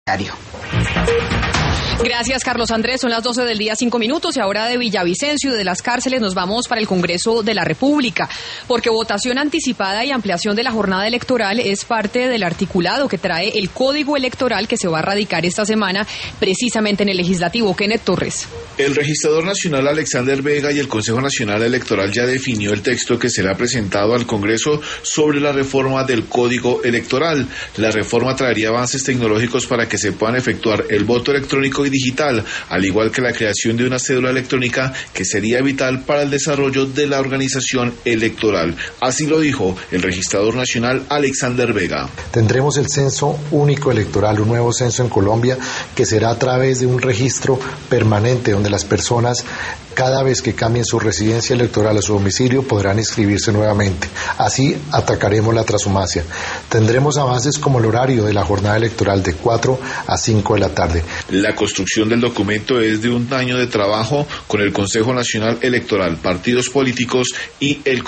Gracias, Carlos Andrés. Son las 12 del día, 5 minutos, y ahora de Villavicencio y de las cárceles nos vamos para el Congreso de la República, porque votación anticipada y ampliación de la jornada electoral es parte del articulado que trae el Código Electoral que se va a radicar esta semana precisamente en el Legislativo. Kenneth Torres. El registrador nacional Alexander Vega y el Consejo Nacional Electoral ya definió el texto que será presentado al Congreso sobre la reforma del Código Electoral. La reforma traería avances tecnológicos para que se puedan efectuar el voto electrónico y digital, al igual que la creación de una cédula electrónica que sería vital para el desarrollo de la organización electoral. Así lo dijo el registrador nacional Alexander Vega. Tendremos el censo único electoral, un nuevo censo en Colombia que será a través de un registro permanente donde las personas, cada vez que cambien su residencia electoral o su domicilio, podrán inscribirse nuevamente. Así atacaremos la transhumancia. Tendremos avances como el horario de la jornada electoral de 4 a 5 de la tarde. La construcción del documento es de un año de trabajo con el Consejo Nacional Electoral, partidos políticos y el